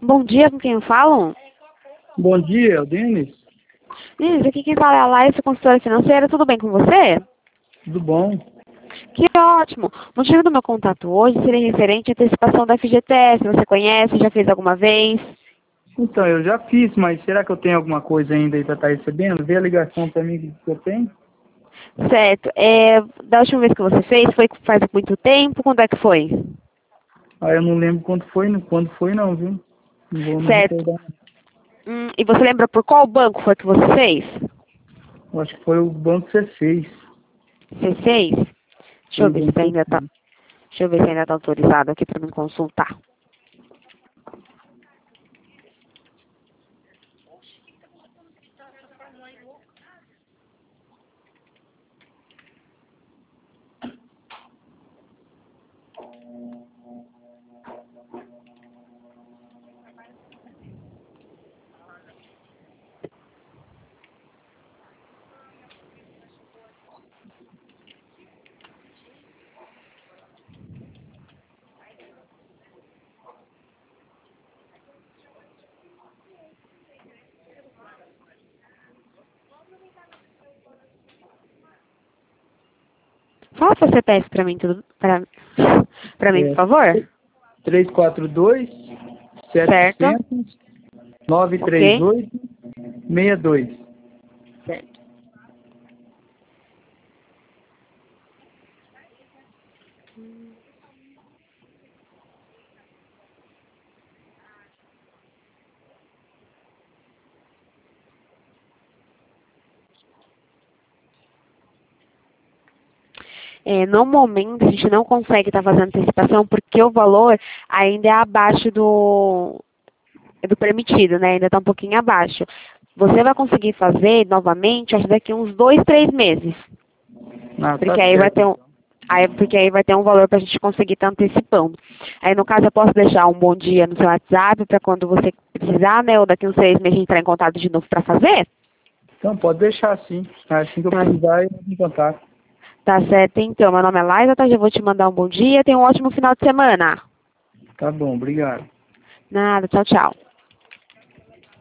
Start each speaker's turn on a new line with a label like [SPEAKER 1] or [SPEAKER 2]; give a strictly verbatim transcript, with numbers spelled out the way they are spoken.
[SPEAKER 1] Bom dia, com quem eu falo?
[SPEAKER 2] Bom dia, é o Denis.
[SPEAKER 1] Denis, aqui quem fala é a Laís, consultora financeira. Tudo bem com você?
[SPEAKER 2] Tudo bom?
[SPEAKER 1] Que ótimo. O motivo do meu contato hoje seria referente à antecipação da F G T S. Você conhece? Já fez alguma vez?
[SPEAKER 2] Então, eu já fiz, mas será que eu tenho alguma coisa ainda aí para estar recebendo? Vê a ligação para mim que eu tenho.
[SPEAKER 1] Certo. É, da última vez que você fez, foi faz muito tempo? Quando é que foi?
[SPEAKER 2] Ah, eu não lembro quando foi, não- quando foi não, viu? Não vou me
[SPEAKER 1] Certo.
[SPEAKER 2] recordar.
[SPEAKER 1] Hum, e você lembra por qual banco foi que você fez?
[SPEAKER 2] Eu acho que foi o Banco C seis.
[SPEAKER 1] C seis? Deixa
[SPEAKER 2] Foi
[SPEAKER 1] eu
[SPEAKER 2] o
[SPEAKER 1] ver se
[SPEAKER 2] Banco
[SPEAKER 1] ainda tá.
[SPEAKER 2] C seis.
[SPEAKER 1] Deixa eu ver se ainda está autorizado aqui para me consultar. Fala seu C P F para mim, tudo, para para mim, por
[SPEAKER 2] É,
[SPEAKER 1] favor.
[SPEAKER 2] três quatro dois,
[SPEAKER 1] Certo?
[SPEAKER 2] sete zero zero, nove três
[SPEAKER 1] Ok?
[SPEAKER 2] oito, seis dois.
[SPEAKER 1] Certo. É, no momento, a gente não consegue estar fazendo antecipação porque o valor ainda é abaixo do, do permitido, né? Ainda está um pouquinho abaixo. Você vai conseguir fazer novamente, acho que daqui uns dois, três meses.
[SPEAKER 2] Ah, tá
[SPEAKER 1] Porque aí vai
[SPEAKER 2] certo.
[SPEAKER 1] ter um, aí, porque aí vai ter um valor para a gente conseguir estar antecipando. Aí, no caso, eu posso deixar um bom dia no seu WhatsApp para quando você precisar, né? Ou daqui uns seis meses entrar em contato de novo para fazer?
[SPEAKER 2] Então, pode deixar assim. Assim que eu
[SPEAKER 1] Tá,
[SPEAKER 2] precisar, eu vou em contato.
[SPEAKER 1] tá certo, então. Meu nome é Laila, tá? Já vou te mandar um bom dia. Tenha um ótimo final de semana.
[SPEAKER 2] Tá bom, obrigado.
[SPEAKER 1] Nada, tchau, tchau.